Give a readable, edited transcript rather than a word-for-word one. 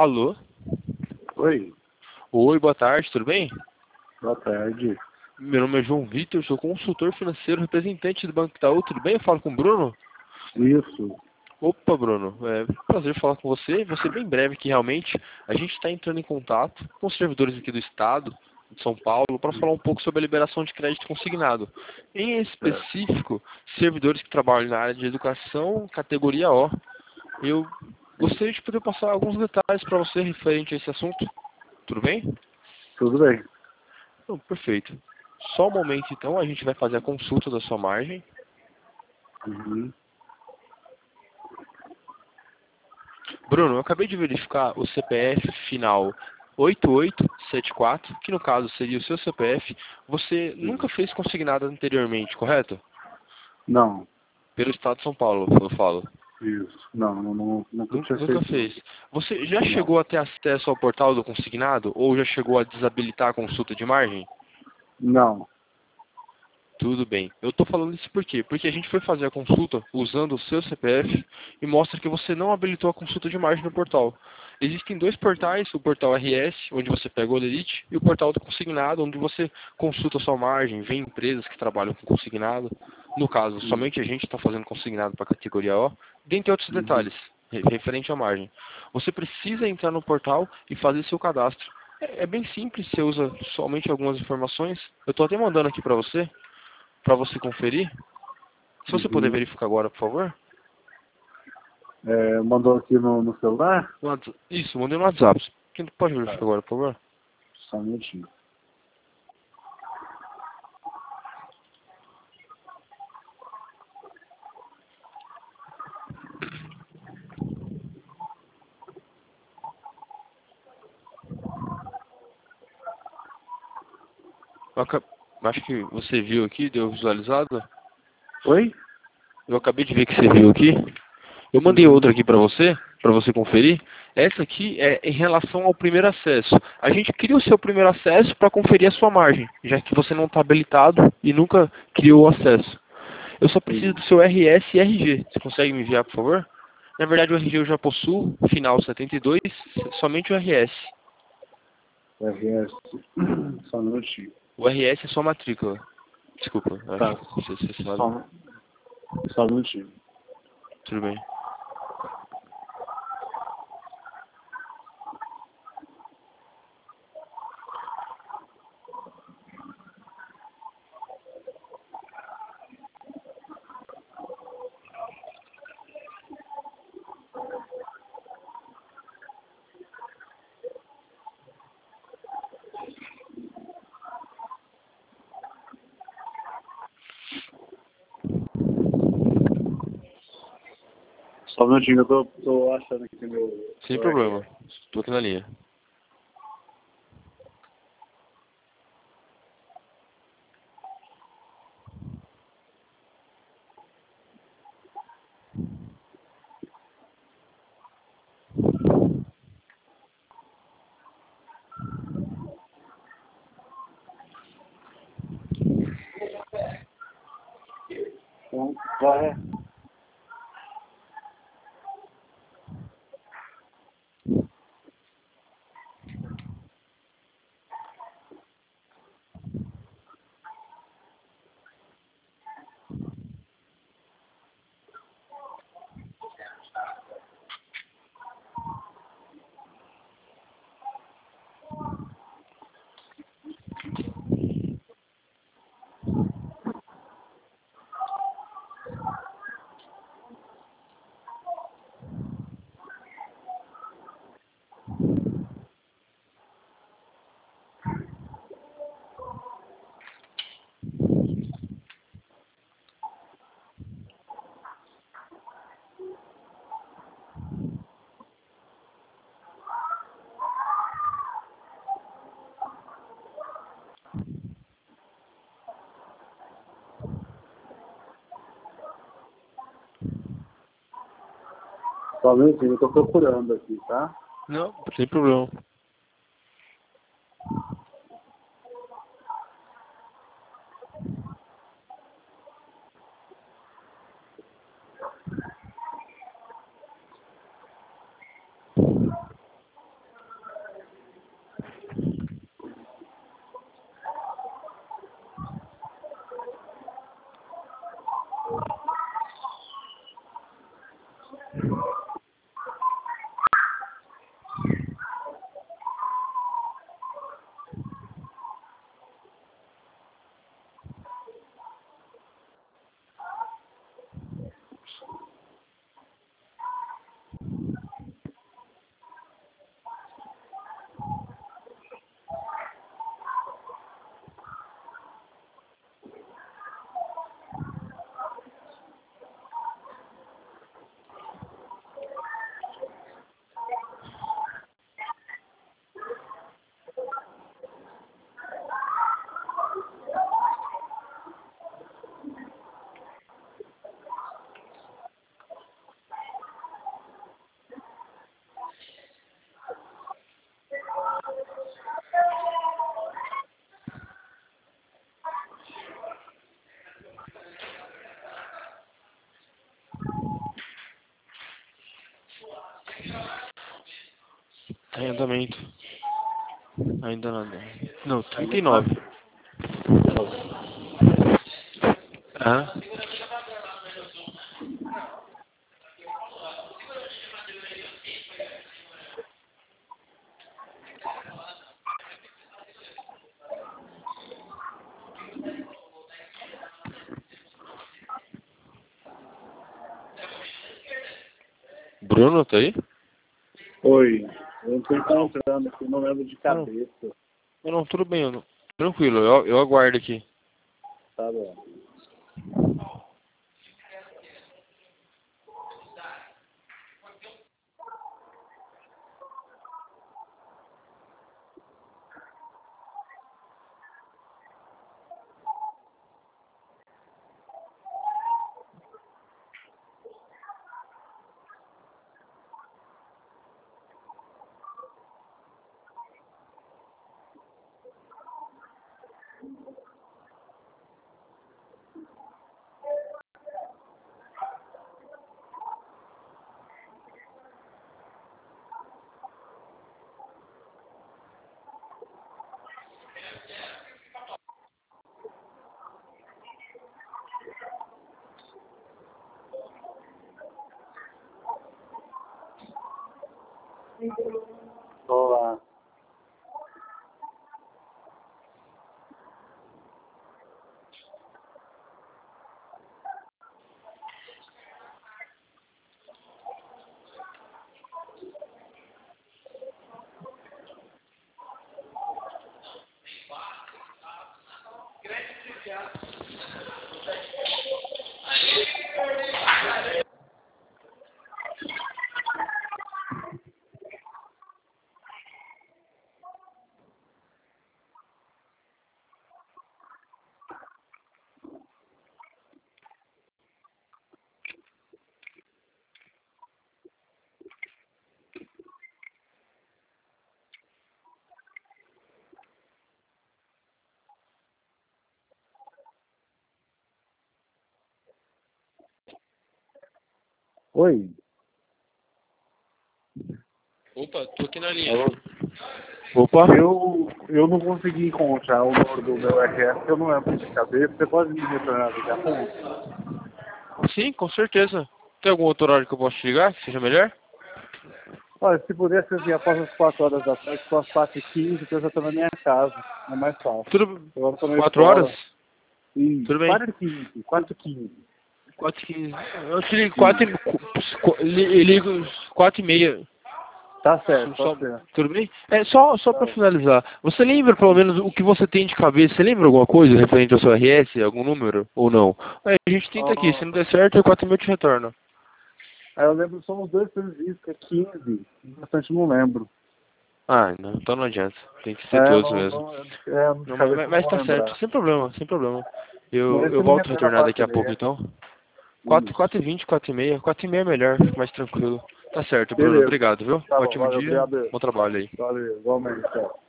Alô? Oi, Oi, boa tarde, tudo bem? boa tarde. Meu nome é João Vitor, sou consultor financeiro, representante do Banco Itaú, tudo bem? Eu falo com o Bruno? Isso. Opa, Bruno, é um prazer falar com você. Vou ser bem breve que realmente a gente está entrando em contato com os servidores aqui do Estado, de São Paulo, para falar um pouco sobre a liberação de crédito consignado. Em É. específico, servidores que trabalham na área de educação, categoria O. Eu gostaria de poder passar alguns detalhes para você referente a esse assunto. Tudo bem? Tudo bem. Então, perfeito. Só um momento então, a gente vai fazer a consulta da sua margem. Uhum. Bruno, eu acabei de verificar o CPF final 8874, que no caso seria o seu CPF. Você nunca fez consignado anteriormente, correto? Não, Pelo Estado de São Paulo, eu falo. isso. Não, nunca tinha Nunca feito, não. fez. Você já Não. chegou a ter acesso ao portal do consignado ou já chegou a desabilitar a consulta de margem? Não. Tudo bem. Eu estou falando isso por quê? Porque a gente foi fazer a consulta usando o seu CPF e mostra que você não habilitou a consulta de margem no portal. Existem dois portais, o portal RS, onde você pega o Olerite, e o portal do consignado, onde você consulta a sua margem, vê empresas que trabalham com consignado. No caso, somente a gente está fazendo consignado para a categoria O, dentre outros Uhum. detalhes, referente à margem. Você precisa entrar no portal e fazer seu cadastro. É bem simples, você usa somente algumas informações. Eu estou até mandando aqui para você conferir. Se você puder Uhum. verificar agora, por favor. Mandou aqui no celular? Isso, mandei no WhatsApp. Quem pode Tá, verificar agora, por favor? só um minutinho. Eu acho que você viu aqui, deu visualizado. Oi? Eu acabei de ver que você viu aqui. Eu mandei Uhum. outra aqui para você conferir. Essa aqui é em relação ao primeiro acesso. A gente cria o seu primeiro acesso para conferir a sua margem, já que você não está habilitado e nunca criou o acesso. Eu só preciso Sim. do seu RS e RG. Você consegue me enviar, por favor? Na verdade, o RG eu já possuo, final 72, somente o RS. RS. Só um minutinho. O RS é só matrícula. Desculpa, acho Tá, que você sabe. só, só um minutinho. Tudo bem. Só um minutinho, eu tô achando aqui Sem meu problema. RS. Estou aqui na linha. Então, vai. Só um minutinho, eu tô procurando aqui, tá? Não, sem problema. Arrendamento. Ainda nada. Não, 39. Ah. Bruno, tá aí? Oi, eu não tô encontrando aqui, não lembro de cabeça. Não, tudo bem, eu não... Tranquilo, eu aguardo aqui. Tá bom. Olá. Oi. Opa, tô aqui na linha. Alô? Opa. Eu não consegui encontrar o número do meu RS, eu não lembro de cabeça. Você pode me retornar daqui a pouco? Sim, com certeza. Tem algum outro horário que eu posso te ligar, que seja melhor? Olha, se pudesse vir após as 4 horas da tarde, com as 4h15, que eu já estou na minha casa. É mais fácil. Tudo... Agora estou na 4 escola. horas? E Tudo bem. 4h15, 4h15. 4h15. Eu te ligo 4h30. Tá certo, tá certo. Tudo bem? Só para finalizar. Você lembra pelo menos o que você tem de cabeça? Você lembra alguma coisa referente ao seu RS? Algum número? Ou não? Aí a gente tenta aqui. Se não der certo, é 4h30 eu te retorno. Aí eu lembro, são os dois serviços, que é 15. Bastante não lembro. Ah, não, então não adianta. Tem que ser todos mesmo. De Não, cabeça mas não tá vou certo, lembrar. sem problema, sem problema. Mas Eu você me volto a retorna retornar daqui a 4h30. pouco então. Isso. 4h20, 4h30. 4h30 é melhor, fica mais tranquilo. Tá certo, Bruno. Beleza. Obrigado, viu? Tá bom, Ótimo valeu, dia, obrigado. bom trabalho aí. Valeu, igualmente. Tchau.